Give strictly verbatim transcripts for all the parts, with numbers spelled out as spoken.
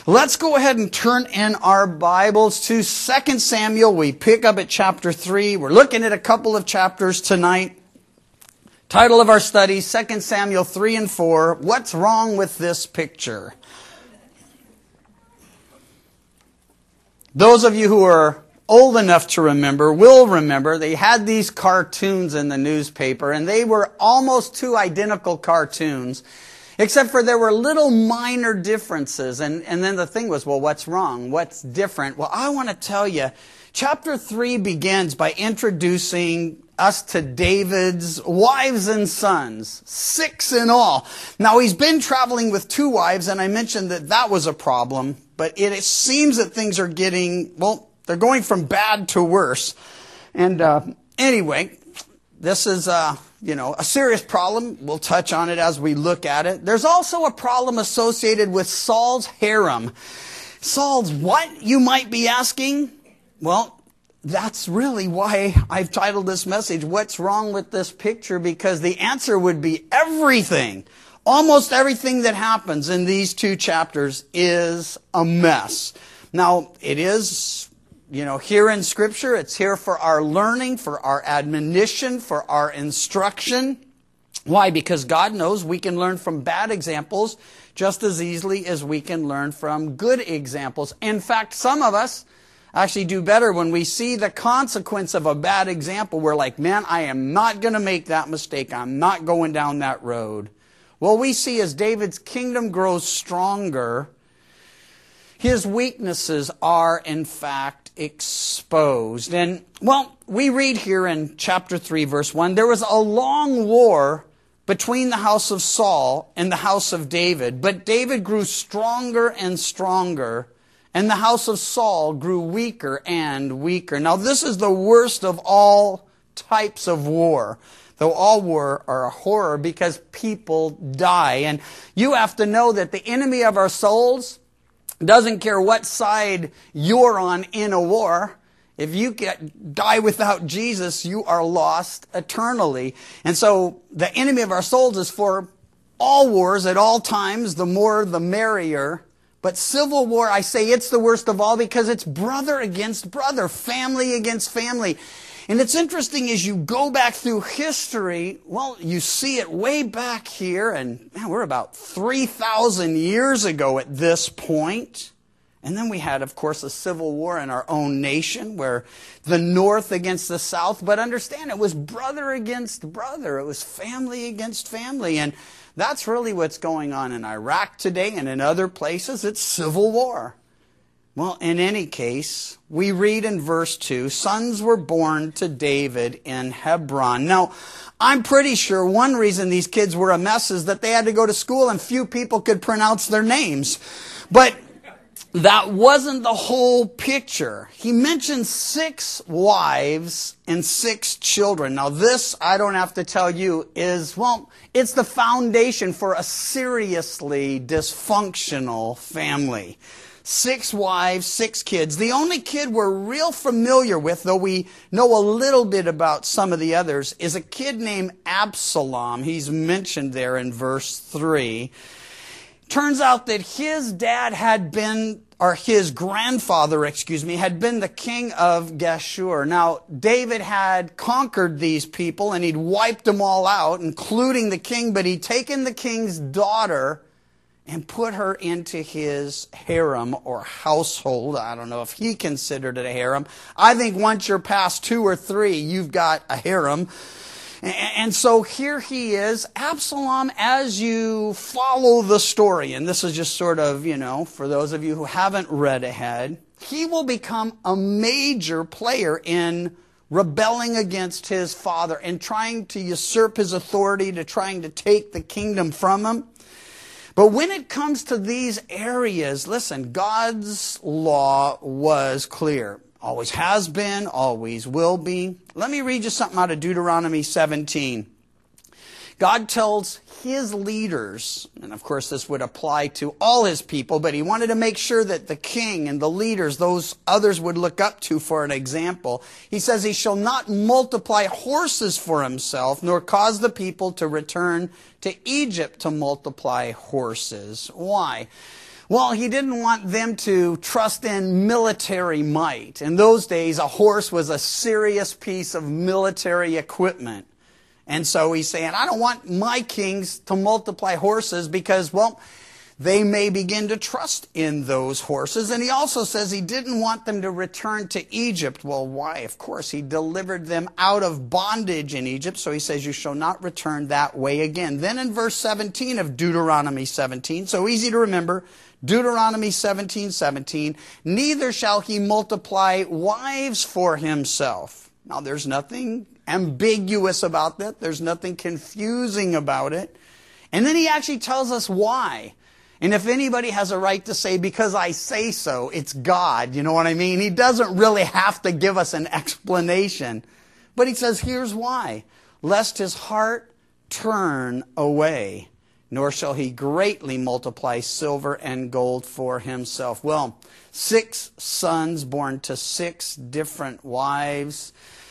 Let's go ahead and turn in our Bibles to Second Samuel. We pick up at chapter three. We're looking at a couple of chapters tonight. Title of our study, Second Samuel three and four. What's wrong with this picture? Those of you who are old enough to remember will remember they had these cartoons in the newspaper, and they were almost two identical cartoons. Except for there were little minor differences. And, and then the thing was, well, what's wrong? What's different? Well, I want to tell you, chapter three begins by introducing us to David's wives and sons, six in all. Now, he's been traveling with two wives, and I mentioned that that was a problem. But it, it seems that things are getting, well, they're going from bad to worse. And uh, anyway, this is... Uh, You know, a serious problem. We'll touch on it as we look at it. There's also a problem associated with Saul's harem. Saul's what, you might be asking? Well, that's really why I've titled this message, What's Wrong with This Picture? Because the answer would be everything. Almost everything that happens in these two chapters is a mess. Now, it is... You know, here in Scripture, it's here for our learning, for our admonition, for our instruction. Why? Because God knows we can learn from bad examples just as easily as we can learn from good examples. In fact, some of us actually do better when we see the consequence of a bad example. We're like, man, I am not going to make that mistake. I'm not going down that road. Well, we see as David's kingdom grows stronger, his weaknesses are, in fact, exposed. And, well, we read here in chapter three, verse one, there was a long war between the house of Saul and the house of David. But David grew stronger and stronger, and the house of Saul grew weaker and weaker. Now, this is the worst of all types of war. Though all war are a horror because people die. And you have to know that the enemy of our souls doesn't care what side you're on in a war. If you get, die without Jesus, you are lost eternally. And so the enemy of our souls is for all wars at all times. The more, the merrier. But civil war, I say it's the worst of all because it's brother against brother, family against family. And it's interesting as you go back through history, well, you see it way back here, and man, we're about three thousand years ago at this point. And then we had, of course, a civil war in our own nation where the North against the South, but understand it was brother against brother. It was family against family. And that's really what's going on in Iraq today and in other places. It's civil war. Well, in any case, we read in verse two, sons were born to David in Hebron. Now, I'm pretty sure one reason these kids were a mess is that they had to go to school and few people could pronounce their names. But that wasn't the whole picture. He mentioned six wives and six children. Now, this, I don't have to tell you, is, well, it's the foundation for a seriously dysfunctional family. Six wives, six kids. The only kid we're real familiar with, though we know a little bit about some of the others, is a kid named Absalom. He's mentioned there in verse three. Turns out that his dad had been, or his grandfather, excuse me, had been the king of Geshur. Now, David had conquered these people and he'd wiped them all out, including the king, but he'd taken the king's daughter and put her into his harem or household. I don't know if he considered it a harem. I think once you're past two or three, you've got a harem. And so here he is, Absalom, as you follow the story, and this is just sort of, you know, for those of you who haven't read ahead, he will become a major player in rebelling against his father and trying to usurp his authority, to trying to take the kingdom from him. But when it comes to these areas, listen, God's law was clear. Always has been, always will be. Let me read you something out of Deuteronomy seventeen. God tells his leaders, and of course this would apply to all his people, but he wanted to make sure that the king and the leaders, those others would look up to for an example. He says he shall not multiply horses for himself, nor cause the people to return to Egypt to multiply horses. Why? Well, he didn't want them to trust in military might. In those days, a horse was a serious piece of military equipment. And so he's saying, I don't want my kings to multiply horses because, well, they may begin to trust in those horses. And he also says he didn't want them to return to Egypt. Well, why? Of course, he delivered them out of bondage in Egypt. So he says, you shall not return that way again. Then in verse seventeen of Deuteronomy seventeen, so easy to remember, Deuteronomy seventeen seventeen, neither shall he multiply wives for himself. Now, there's nothing ambiguous about that. There's nothing confusing about it. And then he actually tells us why. And if anybody has a right to say, because I say so, it's God. You know what I mean? He doesn't really have to give us an explanation. But he says, here's why. Lest his heart turn away, nor shall he greatly multiply silver and gold for himself. Well, six sons born to six different wives.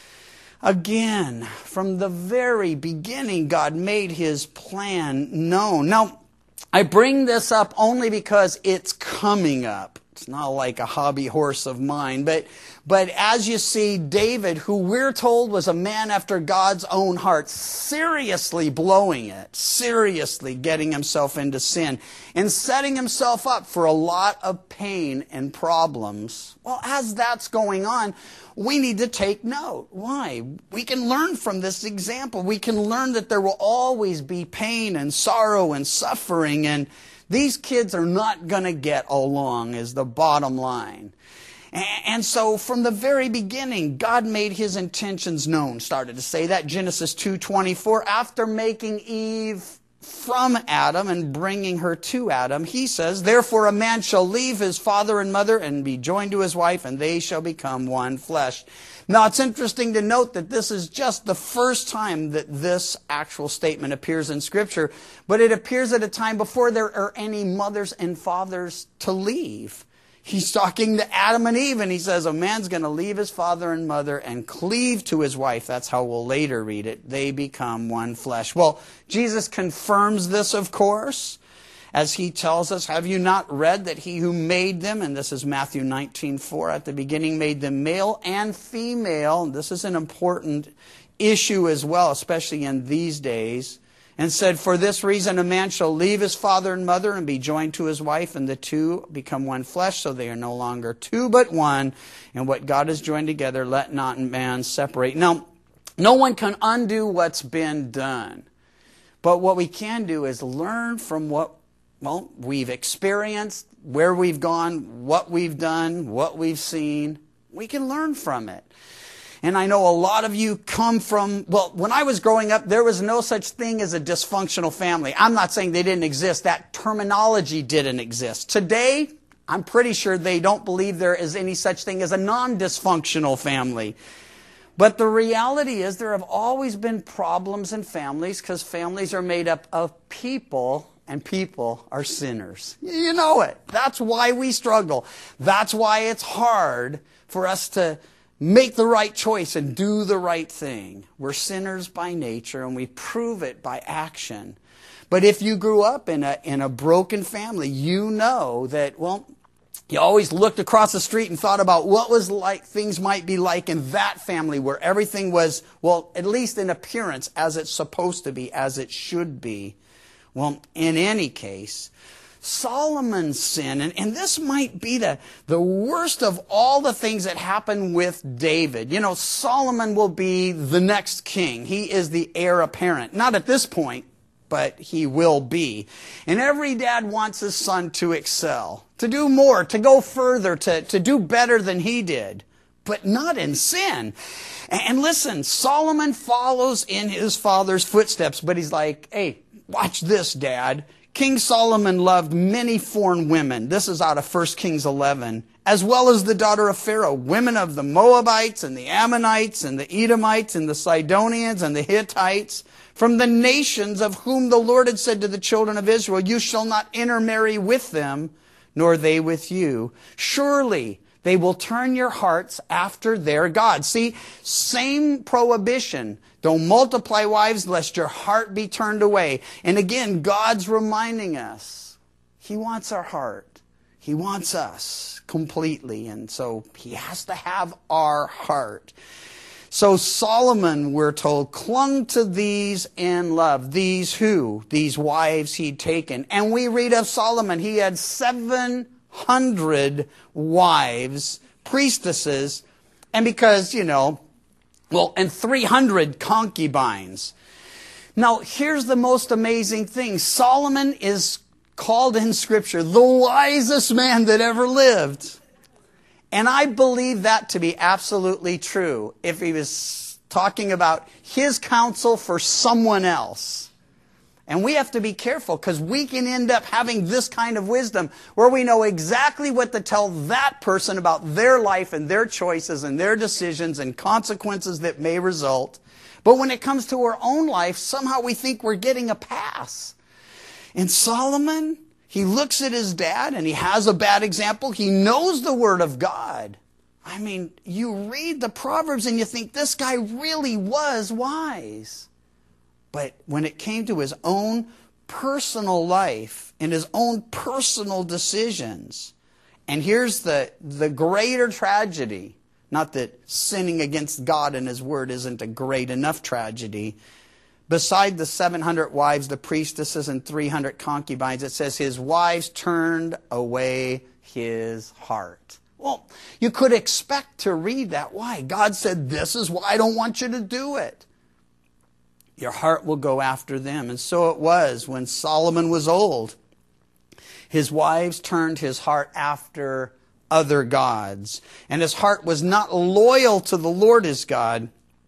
Again, from the very beginning, God made his plan known. Now, I bring this up only because it's coming up. It's not like a hobby horse of mine. But, but as you see, David, who we're told was a man after God's own heart, seriously blowing it, seriously getting himself into sin, and setting himself up for a lot of pain and problems. Well, as that's going on, we need to take note. Why? We can learn from this example. We can learn that there will always be pain and sorrow and suffering, and these kids are not going to get along, is the bottom line. And so from the very beginning, God made his intentions known. Started to say that, Genesis two twenty-four. After making Eve from Adam and bringing her to Adam, he says, therefore a man shall leave his father and mother and be joined to his wife, and they shall become one flesh. Now, it's interesting to note that this is just the first time that this actual statement appears in Scripture, but it appears at a time before there are any mothers and fathers to leave. He's talking to Adam and Eve, and he says, a man's going to leave his father and mother and cleave to his wife. That's how we'll later read it. They become one flesh. Well, Jesus confirms this, of course, as he tells us, have you not read that he who made them, and this is Matthew nineteen four, at the beginning made them male and female. This is an important issue as well, especially in these days. And said, for this reason a man shall leave his father and mother and be joined to his wife, and the two become one flesh, so they are no longer two but one. And what God has joined together, let not man separate. Now, no one can undo what's been done. But what we can do is learn from what, well, we've experienced, where we've gone, what we've done, what we've seen. We can learn from it. And I know a lot of you come from, well, when I was growing up, there was no such thing as a dysfunctional family. I'm not saying they didn't exist. That terminology didn't exist. Today, I'm pretty sure they don't believe there is any such thing as a non-dysfunctional family. But the reality is there have always been problems in families because families are made up of people, and people are sinners. You know it. That's why we struggle. That's why it's hard for us to make the right choice and do the right thing. We're sinners by nature, and we prove it by action. But if you grew up in a in a broken family, you know that, well, you always looked across the street and thought about what was like things might be like in that family where everything was, well, at least in appearance, as it's supposed to be, as it should be. Well, in any case, Solomon's sin, and, and this might be the, the worst of all the things that happen with David. You know, Solomon will be the next king. He is the heir apparent. Not at this point, but he will be. And every dad wants his son to excel, to do more, to go further, to, to do better than he did, but not in sin. And listen, Solomon follows in his father's footsteps, but he's like, hey, watch this, Dad. King Solomon loved many foreign women. This is out of First Kings eleven. As well as the daughter of Pharaoh, women of the Moabites and the Ammonites and the Edomites and the Sidonians and the Hittites, from the nations of whom the Lord had said to the children of Israel, you shall not intermarry with them, nor they with you. Surely they will turn your hearts after their God. See, same prohibition. Don't multiply wives lest your heart be turned away. And again, God's reminding us. He wants our heart. He wants us completely, and so he has to have our heart. So Solomon, we're told, clung to these in love. These who? These wives he'd taken. And we read of Solomon, he had seven hundred wives, priestesses, and because, you know, well, and three hundred concubines. Now, here's the most amazing thing. Solomon is called in Scripture the wisest man that ever lived. And I believe that to be absolutely true if he was talking about his counsel for someone else. And we have to be careful because we can end up having this kind of wisdom where we know exactly what to tell that person about their life and their choices and their decisions and consequences that may result. But when it comes to our own life, somehow we think we're getting a pass. And Solomon, he looks at his dad and he has a bad example. He knows the Word of God. I mean, you read the Proverbs and you think this guy really was wise. But when it came to his own personal life and his own personal decisions, and here's the, the greater tragedy, not that sinning against God and His Word isn't a great enough tragedy. Beside the seven hundred wives, the priestesses, and three hundred concubines, it says his wives turned away his heart. Well, you could expect to read that. Why? God said, this is why I don't want you to do it. Your heart will go after them. And so it was when Solomon was old. His wives turned his heart after other gods. And his heart was not loyal to the Lord his God,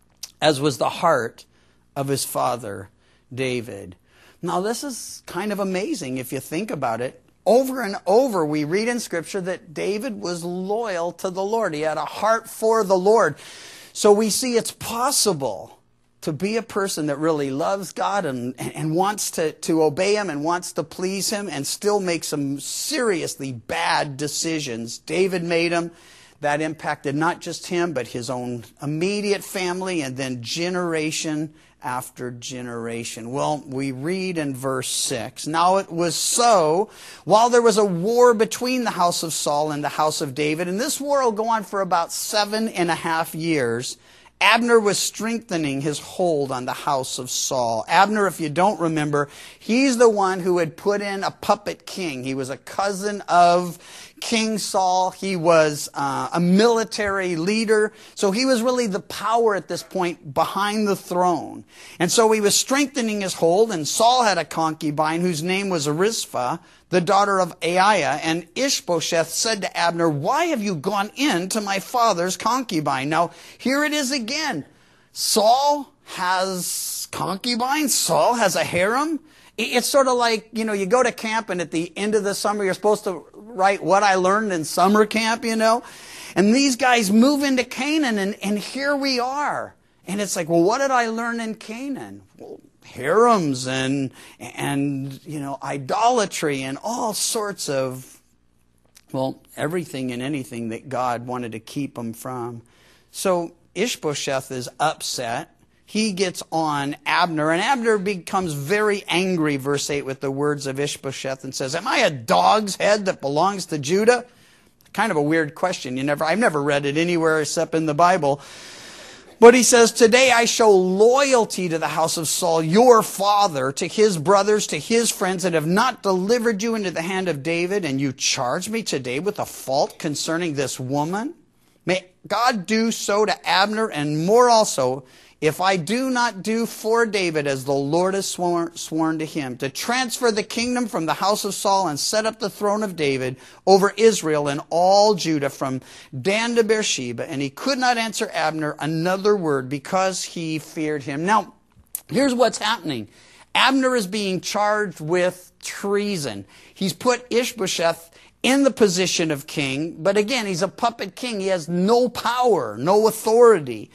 as was the heart of his father, David. Now, this is kind of amazing if you think about it. Over and over, we read in Scripture that David was loyal to the Lord. He had a heart for the Lord. So we see it's possible to be a person that really loves God and, and wants to, to obey Him and wants to please Him and still make some seriously bad decisions. David made them. That impacted not just him, but his own immediate family and then generation after generation. Well, we read in verse six, now it was so, while there was a war between the house of Saul and the house of David, and this war will go on for about seven and a half years, Abner was strengthening his hold on the house of Saul. Abner, if you don't remember, he's the one who had put in a puppet king. He was a cousin of King Saul. He was uh, a military leader. So he was really the power at this point behind the throne. And so he was strengthening his hold, and Saul had a concubine whose name was Rizpah, the daughter of Aiah. And Ishbosheth said to Abner, why have you gone in to my father's concubine? Now, here it is again. Saul has concubines. Saul has a harem. It's sort of like, you know, you go to camp and at the end of the summer, you're supposed to write what I learned in summer camp, you know. And these guys move into Canaan, and, and here we are. And it's like, well, what did I learn in Canaan? Well, harems and, and, you know, idolatry and all sorts of, well, everything and anything that God wanted to keep them from. So Ishbosheth is upset. He gets on Abner, and Abner becomes very angry, verse eight, with the words of Ishbosheth and says, am I a dog's head that belongs to Judah? Kind of a weird question. You never, I've never read it anywhere except in the Bible. But he says, today I show loyalty to the house of Saul, your father, to his brothers, to his friends, and have not delivered you into the hand of David, and you charge me today with a fault concerning this woman? May God do so to Abner and more also, if I do not do for David as the Lord has sworn, sworn to him, to transfer the kingdom from the house of Saul and set up the throne of David over Israel and all Judah from Dan to Beersheba. And he could not answer Abner another word because he feared him. Now, here's what's happening. Abner is being charged with treason. He's put Ishbosheth in the position of king, but again, he's a puppet king. He has no power, no authority.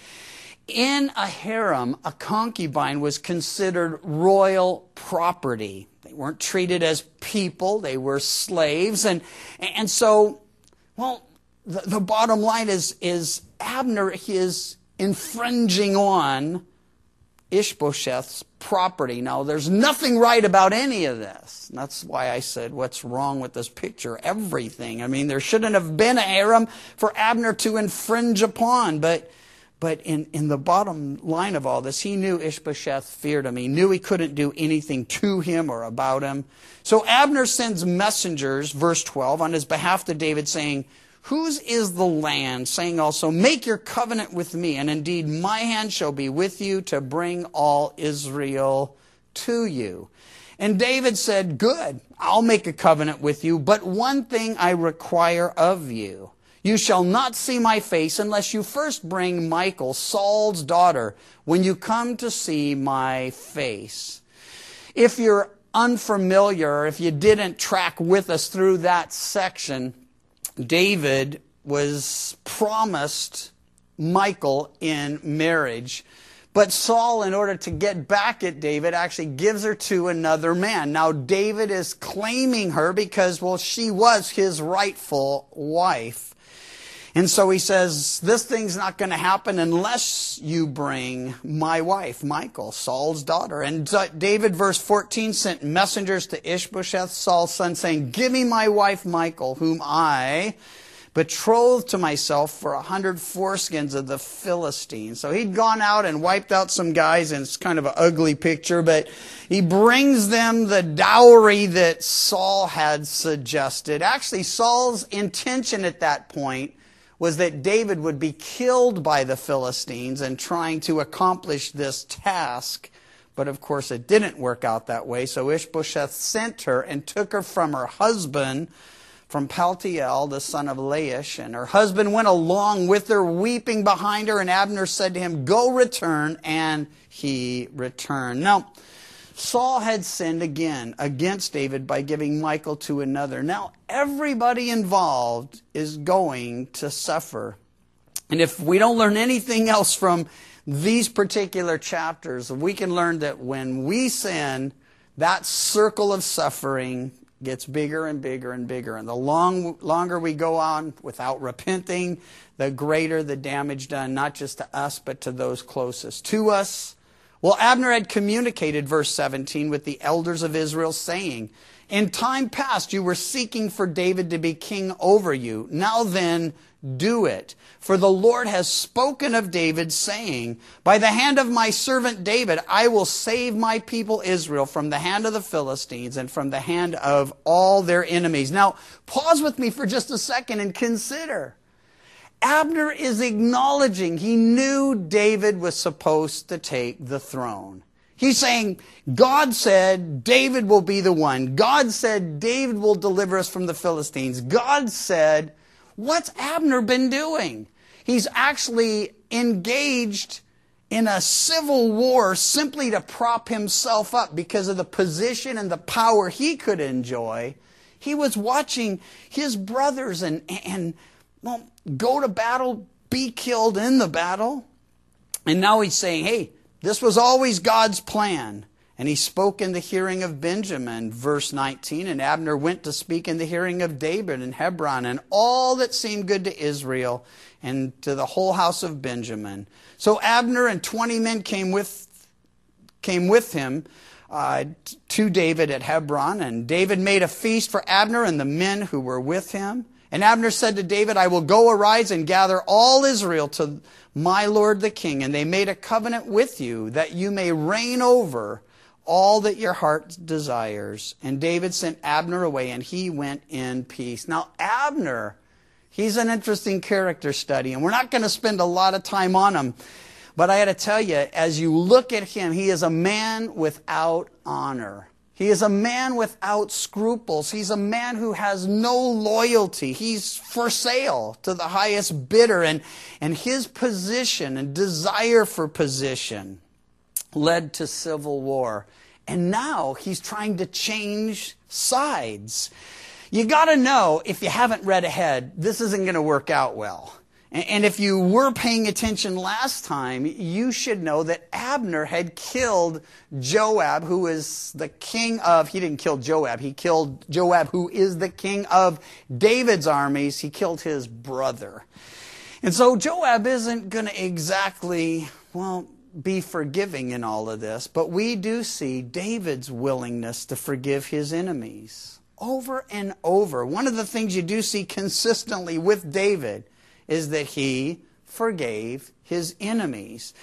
In a harem, a concubine was considered royal property. They weren't treated as people. They were slaves. And, and so, well, the, the bottom line is, is Abner is infringing on Ishbosheth's property. Now, there's nothing right about any of this. And that's why I said, what's wrong with this picture? Everything. I mean, there shouldn't have been a harem for Abner to infringe upon. But but in, in the bottom line of all this, he knew Ishbosheth feared him. He knew he couldn't do anything to him or about him. So Abner sends messengers, verse twelve, on his behalf to David, saying, whose is the land? Saying also, make your covenant with me, and indeed my hand shall be with you to bring all Israel to you. And David said, good, I'll make a covenant with you, but one thing I require of you. You shall not see my face unless you first bring Michal, Saul's daughter, when you come to see my face. If you're unfamiliar, if you didn't track with us through that section, David was promised Michal in marriage. But Saul, in order to get back at David, actually gives her to another man. Now, David is claiming her because, well, she was his rightful wife. And so he says, this thing's not going to happen unless you bring my wife, Michal, Saul's daughter. And David, verse fourteen, sent messengers to Ishbosheth, Saul's son, saying, give me my wife, Michal, whom I betrothed to myself for a hundred foreskins of the Philistines. So he'd gone out and wiped out some guys, and it's kind of an ugly picture, but he brings them the dowry that Saul had suggested. Actually, Saul's intention at that point was that David would be killed by the Philistines in trying to accomplish this task. But of course it didn't work out that way. So Ishbosheth sent her and took her from her husband, from Paltiel, the son of Laish. And her husband went along with her, weeping behind her. And Abner said to him, go return. And he returned. Now, Saul had sinned again against David by giving Michal to another. Now, everybody involved is going to suffer. And if we don't learn anything else from these particular chapters, we can learn that when we sin, that circle of suffering gets bigger and bigger and bigger. And the long, longer we go on without repenting, the greater the damage done, not just to us, but to those closest to us. Well, Abner had communicated, verse seventeen, with the elders of Israel, saying, in time past you were seeking for David to be king over you. Now then, do it. For the Lord has spoken of David, saying, by the hand of my servant David, I will save my people Israel from the hand of the Philistines and from the hand of all their enemies. Now, pause with me for just a second and consider. Abner is acknowledging he knew David was supposed to take the throne. He's saying, God said David will be the one. God said David will deliver us from the Philistines. God said, what's Abner been doing? He's actually engaged in a civil war simply to prop himself up because of the position and the power he could enjoy. He was watching his brothers and, and well, go to battle, be killed in the battle. And now he's saying, hey, this was always God's plan. And he spoke in the hearing of Benjamin, verse nineteen. And Abner went to speak in the hearing of David in Hebron, and all that seemed good to Israel and to the whole house of Benjamin. So Abner and twenty men came with, came with him uh, to David at Hebron. And David made a feast for Abner and the men who were with him. And Abner said to David, I will go arise and gather all Israel to my lord the king. And they made a covenant with you that you may reign over all that your heart desires. And David sent Abner away, and he went in peace. Now, Abner, he's an interesting character study, and we're not going to spend a lot of time on him. But I got to tell you, as you look at him, he is a man without honor. He is a man without scruples. He's a man who has no loyalty. He's for sale to the highest bidder. And, and his position and desire for position led to civil war. And now he's trying to change sides. You got to know, if you haven't read ahead, this isn't going to work out well. And if you were paying attention last time, you should know that Abner had killed Joab, who is the king of, he didn't kill Joab, he killed Joab, who is the king of David's armies. He killed his brother. And so Joab isn't going to exactly, well, be forgiving in all of this, but we do see David's willingness to forgive his enemies over and over. One of the things you do see consistently with David is that he forgave his enemies.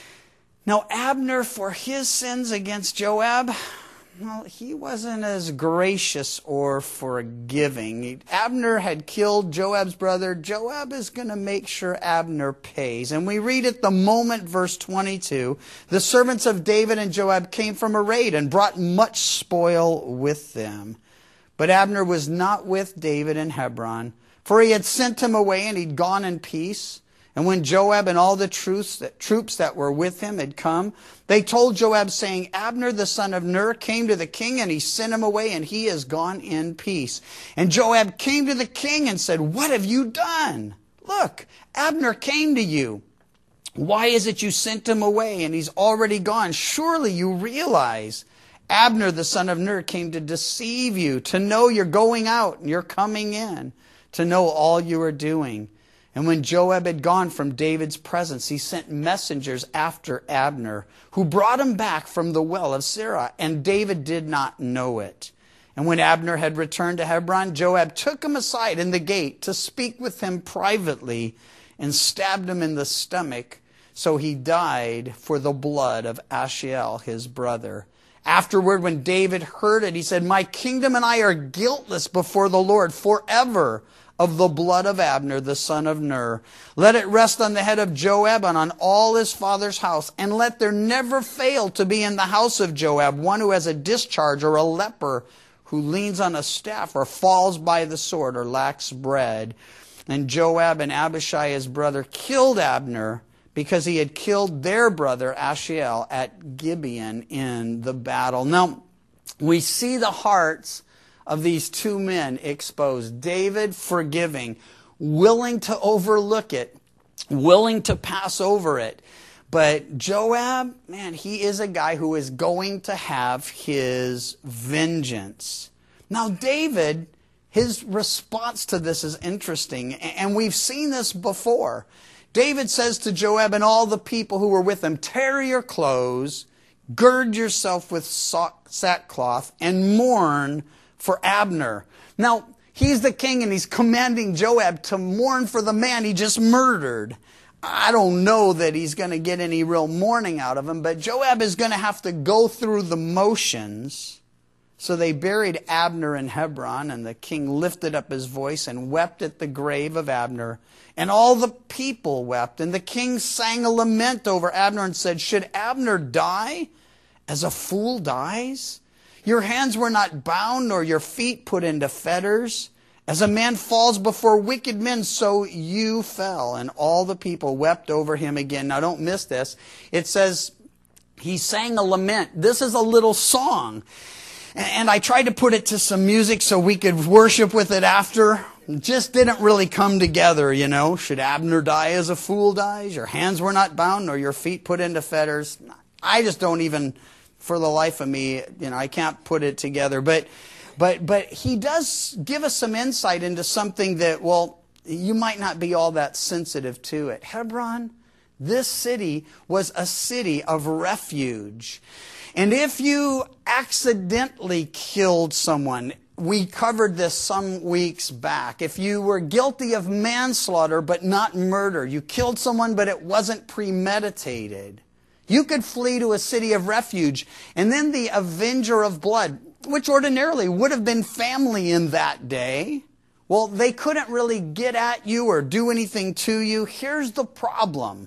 Now, Abner, for his sins against Joab, well, he wasn't as gracious or forgiving. Abner had killed Joab's brother. Joab is going to make sure Abner pays. And we read at the moment, verse twenty-two, the servants of David and Joab came from a raid and brought much spoil with them. But Abner was not with David in Hebron, for he had sent him away and he'd gone in peace. And when Joab and all the troops that, troops that were with him had come, they told Joab, saying, Abner the son of Ner came to the king, and he sent him away, and he is gone in peace. And Joab came to the king and said, what have you done? Look, Abner came to you. Why is it you sent him away, and he's already gone? Surely you realize Abner the son of Ner came to deceive you, to know you're going out and you're coming in, to know all you are doing. And when Joab had gone from David's presence, he sent messengers after Abner, who brought him back from the well of Sirah, and David did not know it. And when Abner had returned to Hebron, Joab took him aside in the gate to speak with him privately, and stabbed him in the stomach, so he died for the blood of Asahel, his brother. Afterward, when David heard it, he said, my kingdom and I are guiltless before the Lord forever of the blood of Abner, the son of Ner. Let it rest on the head of Joab and on all his father's house, and let there never fail to be in the house of Joab one who has a discharge or a leper, who leans on a staff or falls by the sword or lacks bread. And Joab and Abishai, his brother, killed Abner because he had killed their brother Asahel at Gibeon in the battle. Now, we see the hearts of these two men exposed. David forgiving, willing to overlook it, willing to pass over it. But Joab, man, he is a guy who is going to have his vengeance. Now, David, his response to this is interesting, and we've seen this before. David says to Joab and all the people who were with him, tear your clothes, gird yourself with sackcloth, and mourn for Abner. Now, he's the king and he's commanding Joab to mourn for the man he just murdered. I don't know that he's going to get any real mourning out of him, but Joab is going to have to go through the motions. So they buried Abner in Hebron, and the king lifted up his voice and wept at the grave of Abner. And all the people wept. And the king sang a lament over Abner and said, should Abner die as a fool dies? Your hands were not bound, nor your feet put into fetters. As a man falls before wicked men, so you fell. And all the people wept over him again. Now don't miss this. It says he sang a lament. This is a little song. And I tried to put it to some music so we could worship with it after. It just didn't really come together, you know. Should Abner die as a fool dies? Your hands were not bound, nor your feet put into fetters. I just don't even, for the life of me, you know, I can't put it together. But, but, but he does give us some insight into something that, well, you might not be all that sensitive to it. Hebron, this city was a city of refuge. And if you accidentally killed someone, we covered this some weeks back. If you were guilty of manslaughter but not murder, you killed someone but it wasn't premeditated, you could flee to a city of refuge. And then the avenger of blood, which ordinarily would have been family in that day, well, they couldn't really get at you or do anything to you. Here's the problem.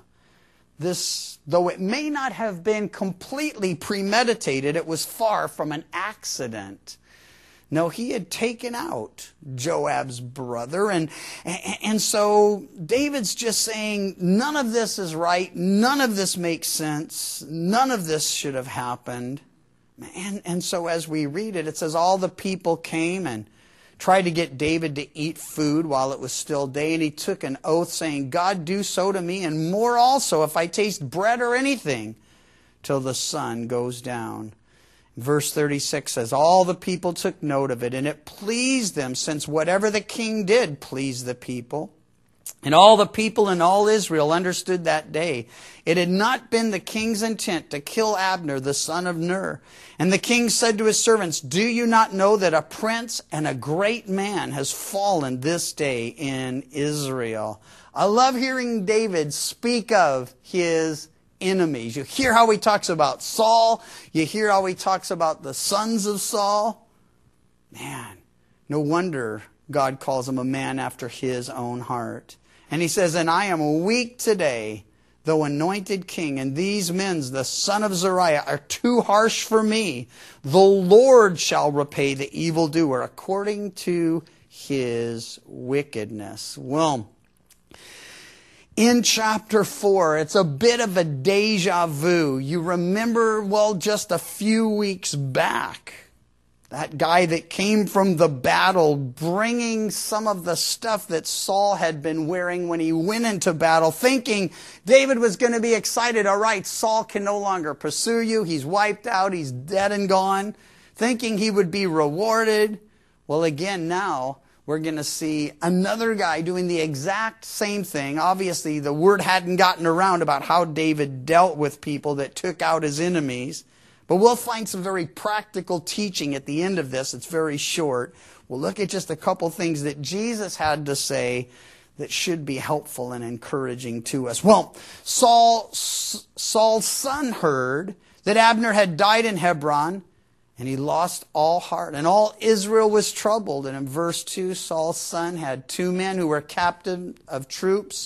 This, though it may not have been completely premeditated, it was far from an accident. No, he had taken out Joab's brother. And, and so David's just saying, none of this is right. None of this makes sense. None of this should have happened. And, and so as we read it, it says all the people came and tried to get David to eat food while it was still day. And he took an oath saying, God, do so to me and more also if I taste bread or anything till the sun goes down. Verse thirty-six says, all the people took note of it, and it pleased them, since whatever the king did pleased the people. And all the people in all Israel understood that day it had not been the king's intent to kill Abner, the son of Ner. And the king said to his servants, do you not know that a prince and a great man has fallen this day in Israel? I love hearing David speak of his enemies. You hear how he talks about Saul. You hear how he talks about the sons of Saul. Man, no wonder God calls him a man after his own heart. And he says, and I am weak today, though anointed king, and these men, the son of Zariah, are too harsh for me. The Lord shall repay the evildoer according to his wickedness. Well, in chapter four, it's a bit of a deja vu. You remember, well, just a few weeks back, that guy that came from the battle bringing some of the stuff that Saul had been wearing when he went into battle, thinking David was going to be excited. All right, Saul can no longer pursue you. He's wiped out. He's dead and gone. Thinking he would be rewarded. Well, again, now we're going to see another guy doing the exact same thing. Obviously, the word hadn't gotten around about how David dealt with people that took out his enemies. But we'll find some very practical teaching at the end of this. It's very short. We'll look at just a couple things that Jesus had to say that should be helpful and encouraging to us. Well, Saul, Saul's son heard that Abner had died in Hebron, and he lost all heart, and all Israel was troubled. And in verse two, Saul's son had two men who were captain of troops.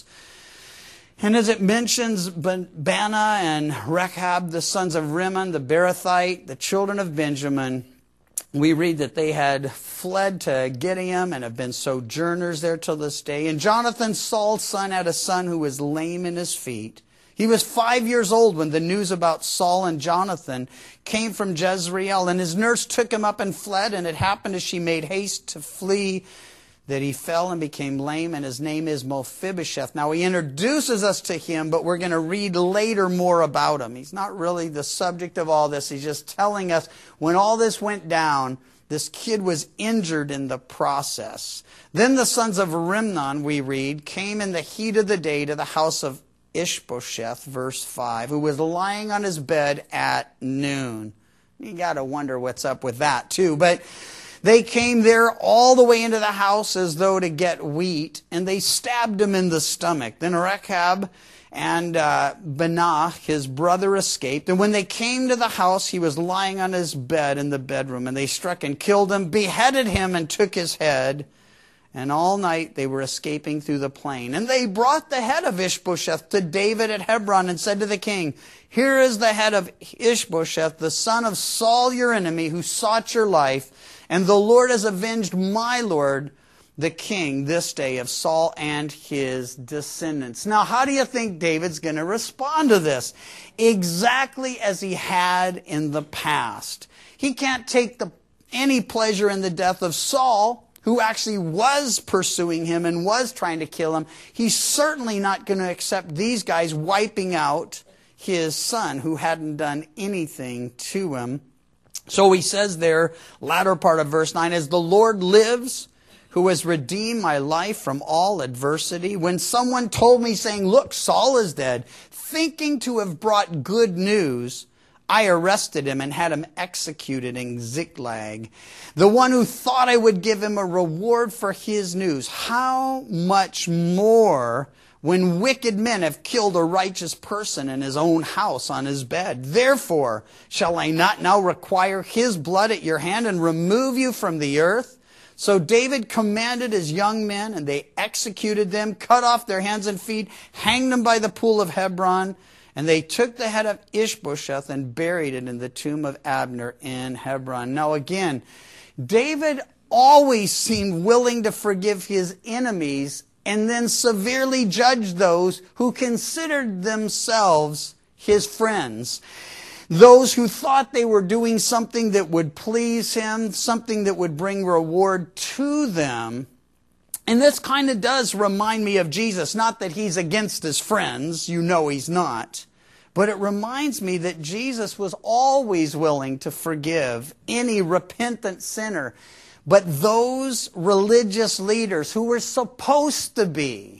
And as it mentions Baanah and Rechab, the sons of Rimmon, the Beerothite, the children of Benjamin, we read that they had fled to Gibeon and have been sojourners there till this day. And Jonathan, Saul's son, had a son who was lame in his feet. He was five years old when the news about Saul and Jonathan came from Jezreel, and his nurse took him up and fled, and it happened as she made haste to flee that he fell and became lame, and his name is Mephibosheth. Now, he introduces us to him, but we're going to read later more about him. He's not really the subject of all this. He's just telling us when all this went down, this kid was injured in the process. Then the sons of Rimmon, we read, came in the heat of the day to the house of Ishbosheth, verse five, who was lying on his bed at noon. You got to wonder what's up with that, too. But they came there all the way into the house as though to get wheat, and they stabbed him in the stomach. Then Rechab and uh, Baanah, his brother, escaped. And when they came to the house, he was lying on his bed in the bedroom, and they struck and killed him, beheaded him, and took his head. And all night they were escaping through the plain. And they brought the head of Ishbosheth to David at Hebron and said to the king, here is the head of Ishbosheth, the son of Saul your enemy, who sought your life. And the Lord has avenged my Lord, the king, this day of Saul and his descendants. Now, how do you think David's going to respond to this? Exactly as he had in the past. He can't take the, any pleasure in the death of Saul, who actually was pursuing him and was trying to kill him. He's certainly not going to accept these guys wiping out his son, who hadn't done anything to him. So he says there, latter part of verse nine, as the Lord lives, who has redeemed my life from all adversity, when someone told me, saying, look, Saul is dead, thinking to have brought good news, I arrested him and had him executed in Ziklag. The one who thought I would give him a reward for his news. How much more when wicked men have killed a righteous person in his own house on his bed? Therefore, shall I not now require his blood at your hand and remove you from the earth? So David commanded his young men, and they executed them, cut off their hands and feet, hanged them by the pool of Hebron. And they took the head of Ishbosheth and buried it in the tomb of Abner in Hebron. Now again, David always seemed willing to forgive his enemies and then severely judge those who considered themselves his friends. Those who thought they were doing something that would please him, something that would bring reward to them. And this kind of does remind me of Jesus. Not that he's against his friends. You know he's not. But it reminds me that Jesus was always willing to forgive any repentant sinner. But those religious leaders who were supposed to be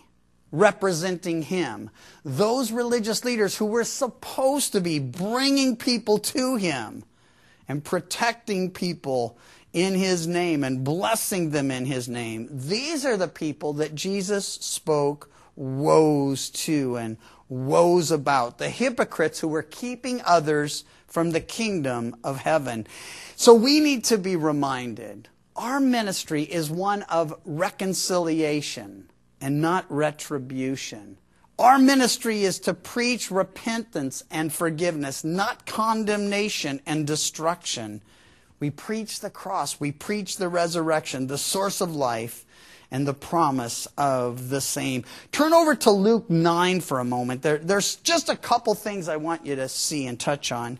representing him. Those religious leaders who were supposed to be bringing people to him and protecting people in his name and blessing them in his name. These are the people that Jesus spoke woes to and woes about. The hypocrites who were keeping others from the kingdom of heaven. So we need to be reminded, our ministry is one of reconciliation and not retribution. Our ministry is to preach repentance and forgiveness, not condemnation and destruction. We preach the cross, we preach the resurrection, the source of life, and the promise of the same. Turn over to Luke nine for a moment. There, there's just a couple things I want you to see and touch on.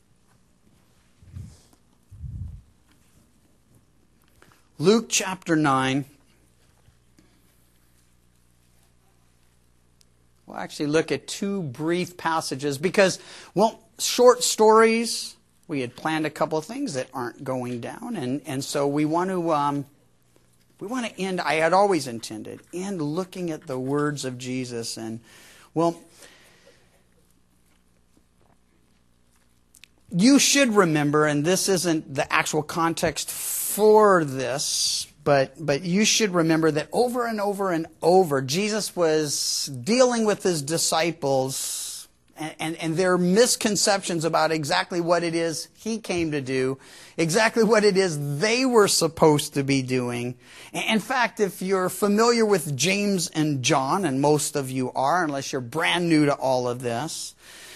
Luke chapter nine. We'll actually look at two brief passages because, well, short stories, we had planned a couple of things that aren't going down. And, and so we want to um, we want to end, I had always intended, end looking at the words of Jesus. And, well, you should remember, and this isn't the actual context for this, But but you should remember that over and over and over, Jesus was dealing with his disciples and, and, and their misconceptions about exactly what it is he came to do, exactly what it is they were supposed to be doing. In fact, if you're familiar with James and John, and most of you are, unless you're brand new to all of this,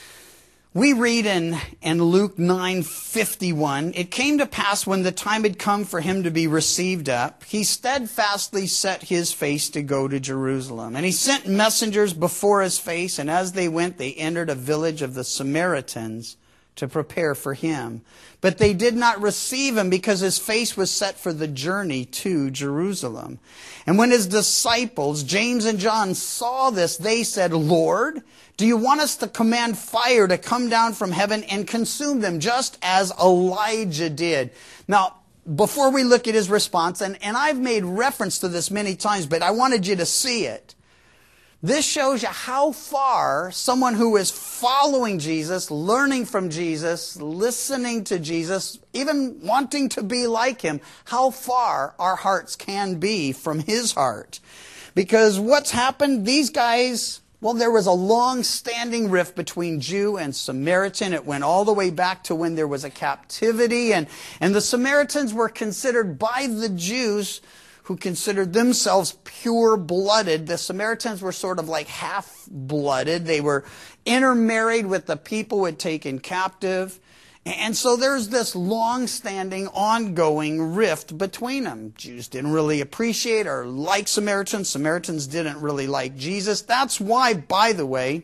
we read in, in Luke nine fifty-one, it came to pass when the time had come for him to be received up, he steadfastly set his face to go to Jerusalem. And he sent messengers before his face, and as they went, they entered a village of the Samaritans to prepare for him. But they did not receive him because his face was set for the journey to Jerusalem. And when his disciples, James and John, saw this, they said, Lord, do you want us to command fire to come down from heaven and consume them, just as Elijah did? Now, before we look at his response, and, and I've made reference to this many times, but I wanted you to see it. This shows you how far someone who is following Jesus, learning from Jesus, listening to Jesus, even wanting to be like him, how far our hearts can be from his heart. Because what's happened, these guys, well, there was a long-standing rift between Jew and Samaritan. It went all the way back to when there was a captivity. And, and the Samaritans were considered by the Jews, who considered themselves pure-blooded. The Samaritans were sort of like half-blooded. They were intermarried with the people who had taken captive. And so there's this long-standing, ongoing rift between them. Jews didn't really appreciate or like Samaritans. Samaritans didn't really like Jesus. That's why, by the way,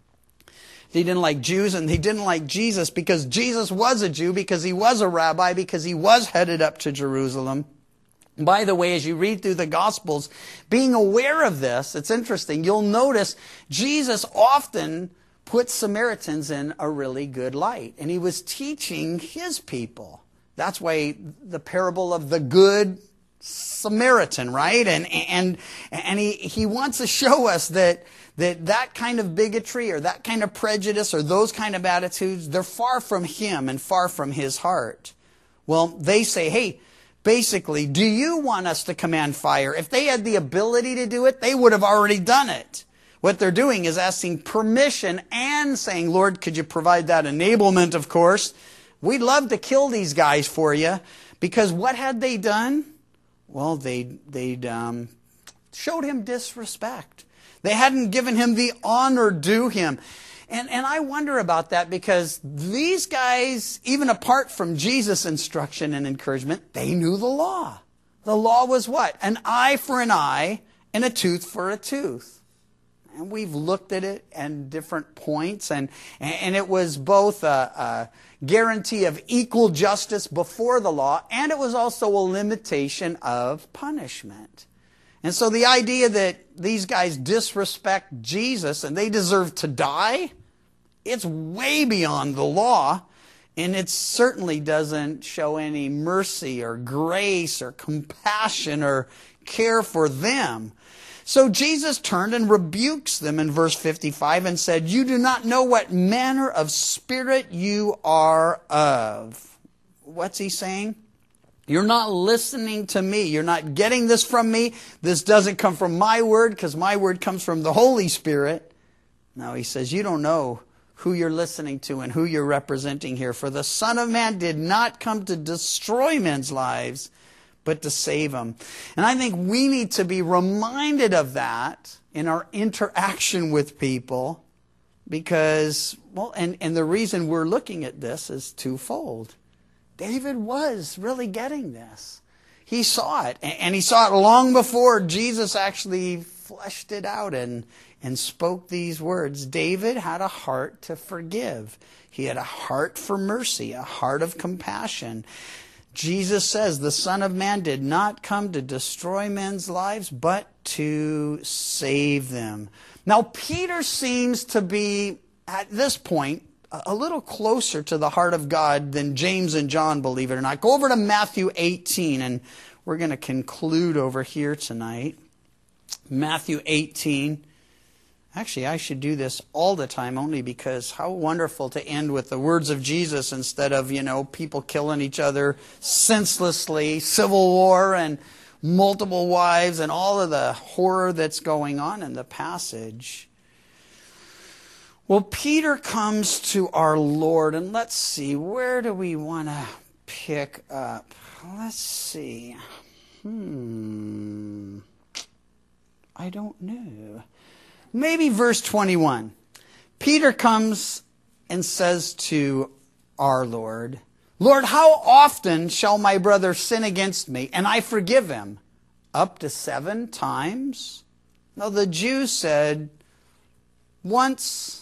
they didn't like Jews and they didn't like Jesus, because Jesus was a Jew, because he was a rabbi, because he was headed up to Jerusalem. By the way, as you read through the Gospels, being aware of this, it's interesting. You'll notice Jesus often puts Samaritans in a really good light. And he was teaching his people. That's why the parable of the Good Samaritan, right? And and and he, he wants to show us that, that that kind of bigotry or that kind of prejudice or those kind of attitudes, they're far from him and far from his heart. Well, they say, hey, basically, do you want us to command fire? If they had the ability to do it, they would have already done it. What they're doing is asking permission and saying, Lord, could you provide that enablement, of course? We'd love to kill these guys for you. Because what had they done? Well, they, they'd um, showed him disrespect. They hadn't given him the honor due him. And, and I wonder about that, because these guys, even apart from Jesus' instruction and encouragement, they knew the law. The law was what? An eye for an eye and a tooth for a tooth. And we've looked at it at different points, and, and it was both a, a guarantee of equal justice before the law, and it was also a limitation of punishment. And so the idea that these guys disrespect Jesus and they deserve to die, it's way beyond the law, and it certainly doesn't show any mercy or grace or compassion or care for them. So Jesus turned and rebukes them in verse fifty-five and said, "You do not know what manner of spirit you are of." What's he saying? You're not listening to me. You're not getting this from me. This doesn't come from my word, because my word comes from the Holy Spirit. Now he says, you don't know who you're listening to and who you're representing here. For the Son of Man did not come to destroy men's lives, but to save them. And I think we need to be reminded of that in our interaction with people, because, well, and, and the reason we're looking at this is twofold. David was really getting this. He saw it, and he saw it long before Jesus actually fleshed it out and, and spoke these words. David had a heart to forgive. He had a heart for mercy, a heart of compassion. Jesus says the Son of Man did not come to destroy men's lives, but to save them. Now, Peter seems to be, at this point, a little closer to the heart of God than James and John, believe it or not. Go over to Matthew eighteen, and we're going to conclude over here tonight. Matthew eighteen. Actually, I should do this all the time, only because how wonderful to end with the words of Jesus instead of, you know, people killing each other senselessly, civil war and multiple wives and all of the horror that's going on in the passage. Well, Peter comes to our Lord, and let's see, where do we want to pick up? Let's see. Hmm. I don't know. Maybe verse twenty-one. Peter comes and says to our Lord, "Lord, how often shall my brother sin against me, and I forgive him? Up to seven times?" Now the Jews said, once,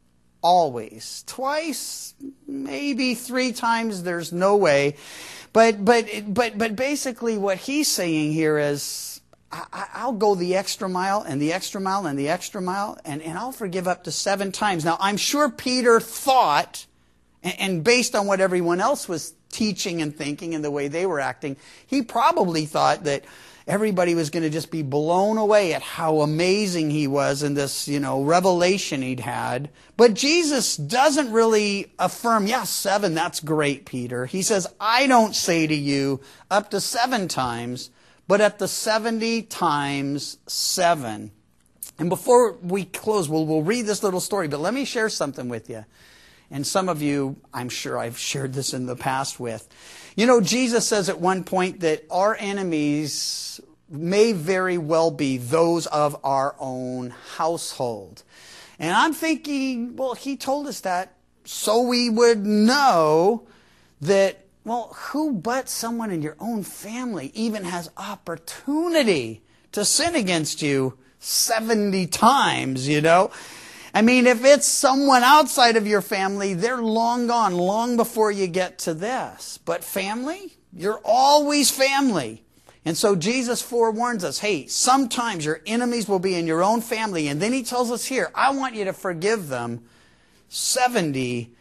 always. Twice, maybe three times, there's no way. But but but but basically what he's saying here is, I, I'll go the extra mile and the extra mile and the extra mile, and, and I'll forgive up to seven times. Now, I'm sure Peter thought, and, and based on what everyone else was teaching and thinking and the way they were acting, he probably thought that everybody was going to just be blown away at how amazing he was in this, you know, revelation he'd had. But Jesus doesn't really affirm, yeah, seven, that's great, Peter. He says, I don't say to you up to seven times, but at the seventy times seven. And before we close, we'll, we'll read this little story, but let me share something with you. And some of you, I'm sure I've shared this in the past with. You know, Jesus says at one point that our enemies may very well be those of our own household. And I'm thinking, well, he told us that so we would know that, well, who but someone in your own family even has opportunity to sin against you seventy times, you know? I mean, if it's someone outside of your family, they're long gone, long before you get to this. But family, you're always family. And so Jesus forewarns us, hey, sometimes your enemies will be in your own family. And then he tells us here, I want you to forgive them seventy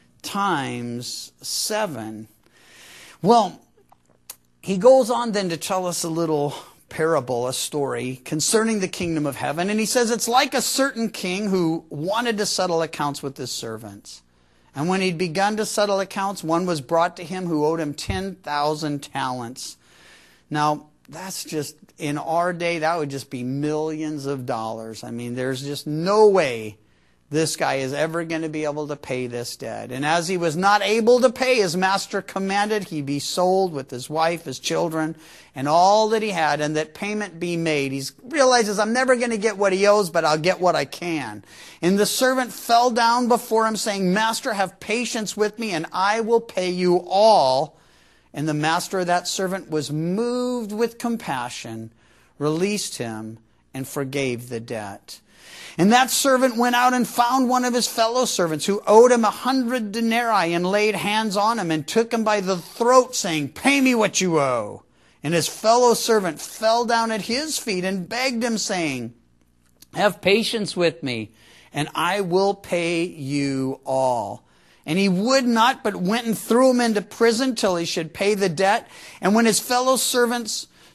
times seven. Well, he goes on then to tell us a little parable, a story concerning the kingdom of heaven. And he says it's like a certain king who wanted to settle accounts with his servants. And when he'd begun to settle accounts, one was brought to him who owed him ten thousand talents. Now, that's just, in our day, that would just be millions of dollars. I mean, there's just no way this guy is ever going to be able to pay this debt. And as he was not able to pay, his master commanded he be sold with his wife, his children, and all that he had, and that payment be made. He realizes, I'm never going to get what he owes, but I'll get what I can. And the servant fell down before him, saying, Master, have patience with me, and I will pay you all. And the master of that servant was moved with compassion, released him, and forgave the debt. And that servant went out and found one of his fellow servants who owed him a hundred denarii, and laid hands on him and took him by the throat, saying, Pay me what you owe. And his fellow servant fell down at his feet and begged him, saying, Have patience with me, and I will pay you all. And he would not, but went and threw him into prison till he should pay the debt. And when his fellow servants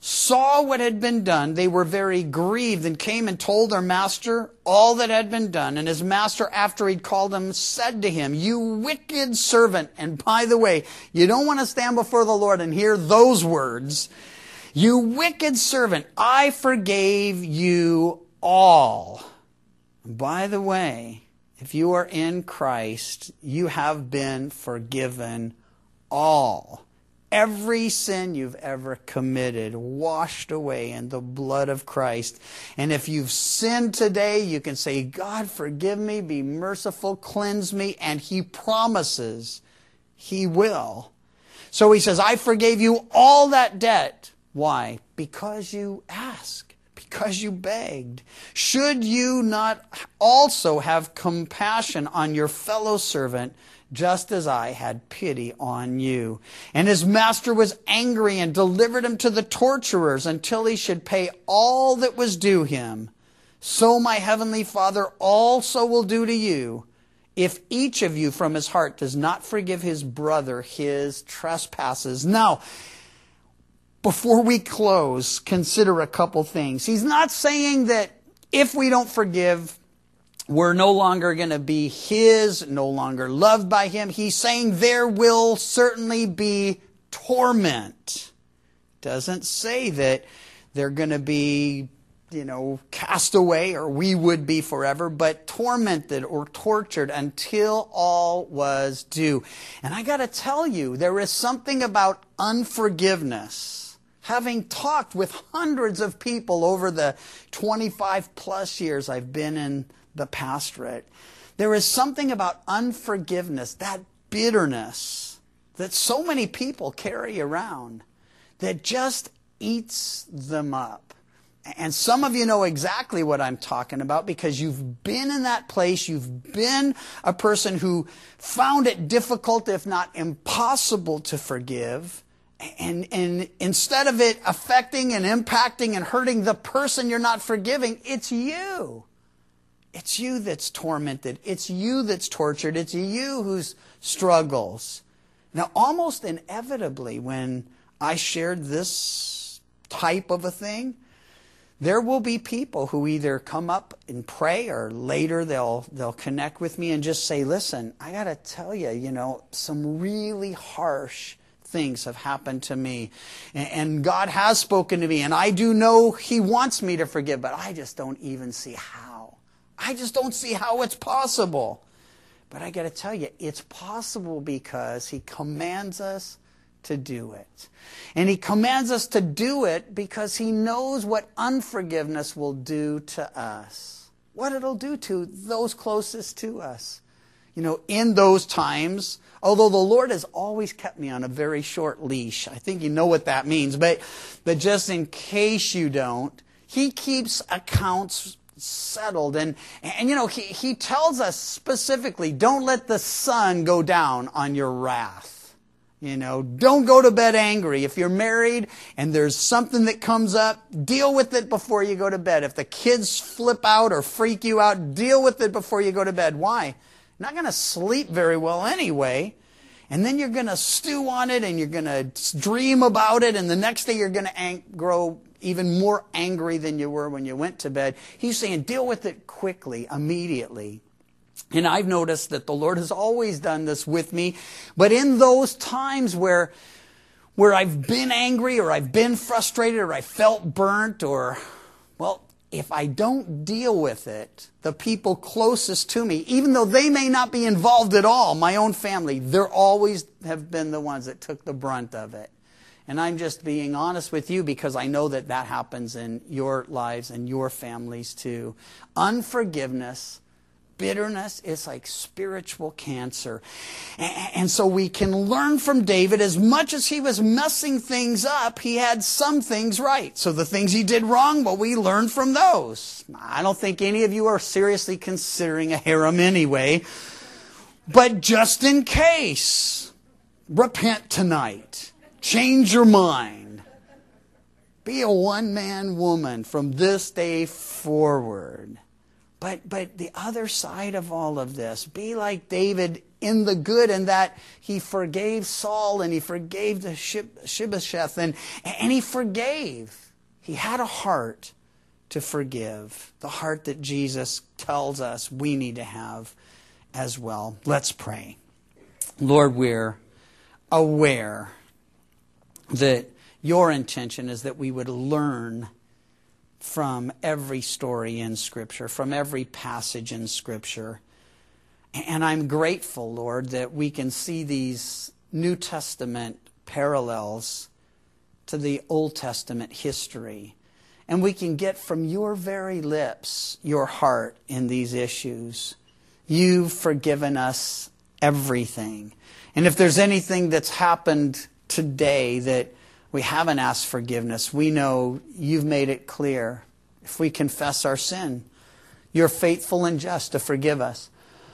saw what had been done, they were very grieved and came and told their master all that had been done. And his master, after he'd called him, said to him, "You wicked servant." And by the way, you don't want to stand before the Lord and hear those words. "You wicked servant, I forgave you all." By the way, if you are in Christ, you have been forgiven all. Every sin you've ever committed, washed away in the blood of Christ. And if you've sinned today, you can say, "God, forgive me, be merciful, cleanse me." And He promises He will. So He says, "I forgave you all that debt." Why? Because you asked, because you begged. "Should you not also have compassion on your fellow servant, just as I had pity on you?" And his master was angry and delivered him to the torturers until he should pay all that was due him. "So my heavenly Father also will do to you, if each of you from his heart does not forgive his brother his trespasses." Now, before we close, consider a couple things. He's not saying that if we don't forgive, we're no longer going to be His, no longer loved by Him. He's saying there will certainly be torment. Doesn't say that they're going to be, you know, cast away or we would be forever, but tormented or tortured until all was due. And I got to tell you, there is something about unforgiveness. Having talked with hundreds of people over the twenty-five plus years I've been in the pastorate, there is something about unforgiveness, that bitterness that so many people carry around that just eats them up. And some of you know exactly what I'm talking about because you've been in that place. You've been a person who found it difficult, if not impossible, to forgive. And, and instead of it affecting and impacting and hurting the person you're not forgiving, it's you. It's you that's tormented. It's you that's tortured. It's you who struggles. Now, almost inevitably, when I shared this type of a thing, there will be people who either come up and pray or later they'll they'll connect with me and just say, "Listen, I got to tell you, you know, some really harsh things have happened to me, and God has spoken to me, and I do know He wants me to forgive, but I just don't even see how. I just don't see how it's possible." But I got to tell you, it's possible because He commands us to do it. And He commands us to do it because He knows what unforgiveness will do to us, what it'll do to those closest to us. You know, in those times, although the Lord has always kept me on a very short leash. I think you know what that means. But, but just in case you don't, He keeps accounts settled. And, and you know, he, he tells us specifically, don't let the sun go down on your wrath. You know, don't go to bed angry. If you're married and there's something that comes up, deal with it before you go to bed. If the kids flip out or freak you out, deal with it before you go to bed. Why? You're not going to sleep very well anyway. And then you're going to stew on it and you're going to dream about it. And the next day you're going to ang- grow even more angry than you were when you went to bed. He's saying deal with it quickly, immediately. And I've noticed that the Lord has always done this with me. But in those times where, where I've been angry or I've been frustrated or I felt burnt or, well, if I don't deal with it, the people closest to me, even though they may not be involved at all, my own family, they're always have been the ones that took the brunt of it. And I'm just being honest with you because I know that that happens in your lives and your families too. Unforgiveness, bitterness is like spiritual cancer. And so we can learn from David, as much as he was messing things up, he had some things right. So the things he did wrong, well, we learn from those. I don't think any of you are seriously considering a harem anyway. But just in case, repent tonight. Change your mind. Be a one-man woman from this day forward. But but the other side of all of this, be like David in the good, and that he forgave Saul and he forgave the Shibbosheth, and, and he forgave. He had a heart to forgive, the heart that Jesus tells us we need to have as well. Let's pray. Lord, we're aware that your intention is that we would learn from every story in Scripture, from every passage in Scripture. And I'm grateful, Lord, that we can see these New Testament parallels to the Old Testament history. And we can get from your very lips your heart in these issues. You've forgiven us everything. And if there's anything that's happened today that we haven't asked forgiveness, we know you've made it clear. If we confess our sin, you're faithful and just to forgive us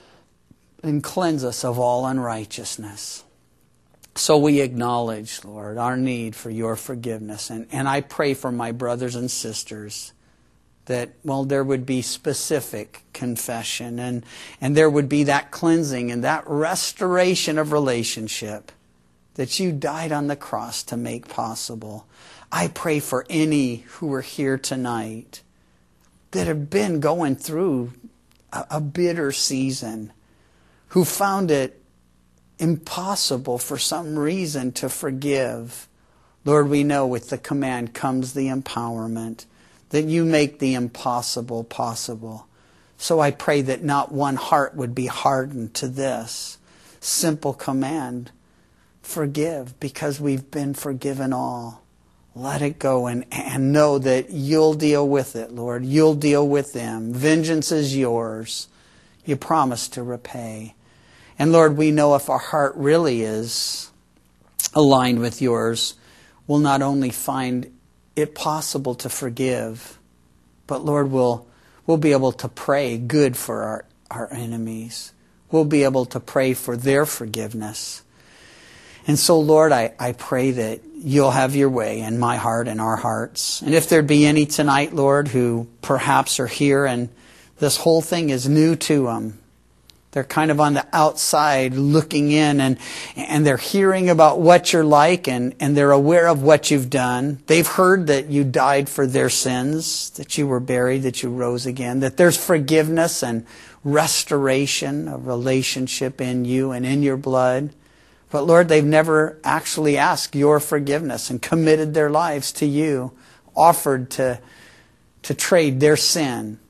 and cleanse us of all unrighteousness. So we acknowledge, Lord, our need for your forgiveness. And, and I pray for my brothers and sisters that, well, there would be specific confession and, and there would be that cleansing and that restoration of relationship that you died on the cross to make possible. I pray for any who are here tonight that have been going through a, a bitter season, who found it impossible for some reason to forgive. Lord, we know with the command comes the empowerment, that you make the impossible possible. So I pray that not one heart would be hardened to this simple command. Forgive, because we've been forgiven all. Let it go and, and know that you'll deal with it, Lord. You'll deal with them. Vengeance is yours. You promise to repay. And Lord, we know if our heart really is aligned with yours, we'll not only find it possible to forgive, but Lord, we'll, we'll be able to pray good for our, our enemies. We'll be able to pray for their forgiveness. And so, Lord, I, I pray that you'll have your way in my heart and our hearts. And if there be any tonight, Lord, who perhaps are here and this whole thing is new to them, they're kind of on the outside looking in, and, and they're hearing about what you're like, and, and they're aware of what you've done. They've heard that you died for their sins, that you were buried, that you rose again, that there's forgiveness and restoration of relationship in you and in your blood. But Lord, they've never actually asked your forgiveness and committed their lives to you, offered to, to trade their sin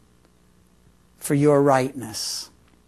for your rightness.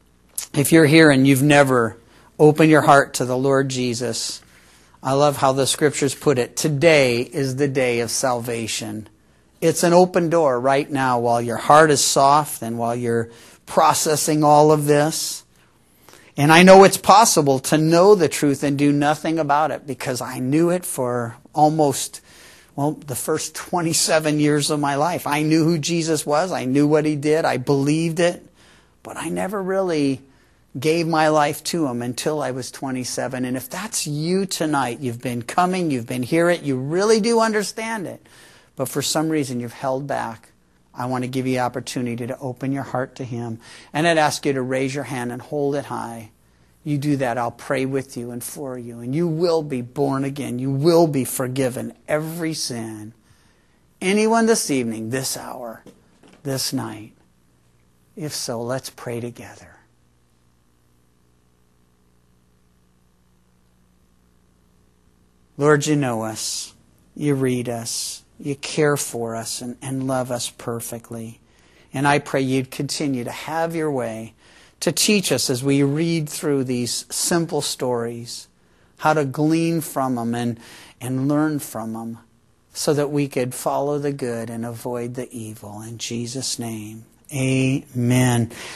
If you're here and you've never opened your heart to the Lord Jesus, I love how the Scriptures put it. Today is the day of salvation. It's an open door right now while your heart is soft and while you're processing all of this. And I know it's possible to know the truth and do nothing about it, because I knew it for almost, well, the first twenty-seven years of my life. I knew who Jesus was. I knew what he did. I believed it. But I never really gave my life to him until I was twenty-seven. And if that's you tonight, you've been coming, you've been hearing it, you really do understand it, but for some reason you've held back, I want to give you the opportunity to open your heart to him. And I'd ask you to raise your hand and hold it high. You do that, I'll pray with you and for you. And you will be born again. You will be forgiven every sin. Anyone this evening, this hour, this night? If so, let's pray together. Lord, you know us. You read us. You care for us and, and love us perfectly. And I pray you'd continue to have your way to teach us as we read through these simple stories, how to glean from them and, and learn from them so that we could follow the good and avoid the evil. In Jesus' name, amen.